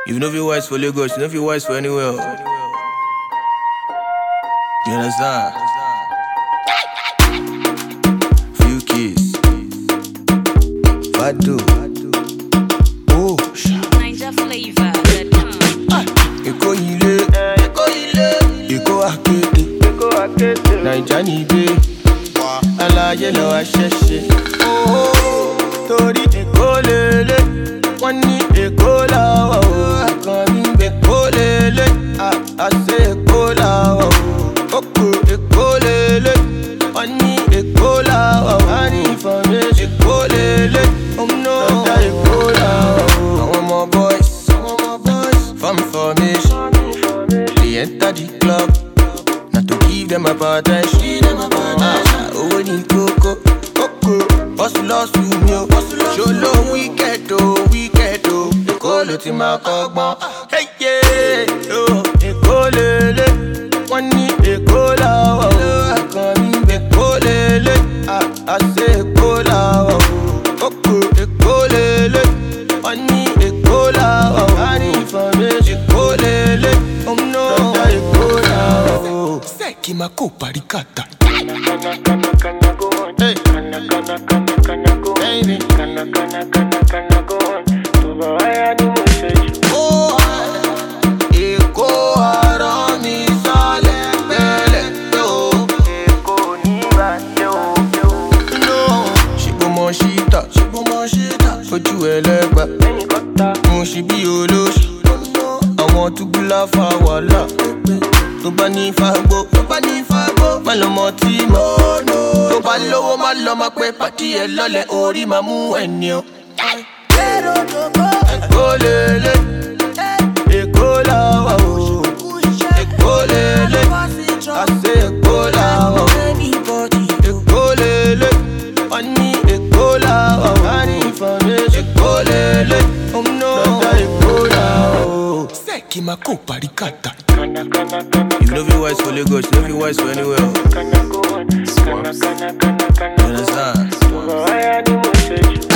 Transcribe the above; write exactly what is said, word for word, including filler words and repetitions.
You know if you wise for Lagos, you know if you wise for anywhere. You understand? Few keys. Fado. Oh, Niger flavor. Eko ile, Eko ile, Eko akete, Eko akete. Naija ni be, alaye lo wa ṣẹ̀ṣẹ̀. Oh, torí Eko lele, wọ́n ní Eko lawa o. Akọni Eko lele, ah, I say Eko lawa o. Oko Eko lele, wọ́n ní Eko lawa o. Ani information Eko lele, oh no, Eko lawa o. Àwọn ọmọ boys, àwọn ọmọ boys, farm formation. They enter the club, not to give them a attention. Ah, owó ní kókó, kókó, hustle hustle mi o. Show low wicked o, wicked o. Èkó ló ti máa kọ́gbọ́n. Hey yeah, oh, Èkó lele, wọ́n ní Èkó làwa o. Akọni Èkó lele, ah, I say Èkó làwa o. Kókó Èkó lele, wọ́n ní Èkó làwa o. Ani information Èkó lele, oh no, Èkó làwa o. Sẹ́ẹ̀kì máa kó parikata. Hey, baby. Oh, Èkó ọ̀rọ̀ mi sálẹ̀ pẹ̀lẹ́ o. Èkó ní ìbàjẹ́ o. No, ṣìbò mọ ṣíta, ṣìbò mọ ṣíta. Ojú ẹlẹ́gbà, mo ṣì bí olóṣù. Àwọn túbúlá fa wàhálà. Tó bá ní fagbó, tó bá ní fagbó. Má lọ mọ tí mo. Tó bá lówó má lọ máa pé pàtí ẹ lọ́lẹ̀ orí máa mú ẹni o. Èkó lele, Èkó làwa o. Èkó lele, àṣẹ Èkó làwa o. Èkó lele, wọ́n ní Èkó làwa o. Ani information Èkó lele, oh no, Èkó làwa o. Sẹ́ẹ̀kì máa kó parikata. You know if you wise for Lagos, you know if you wise for anywhere. You understand?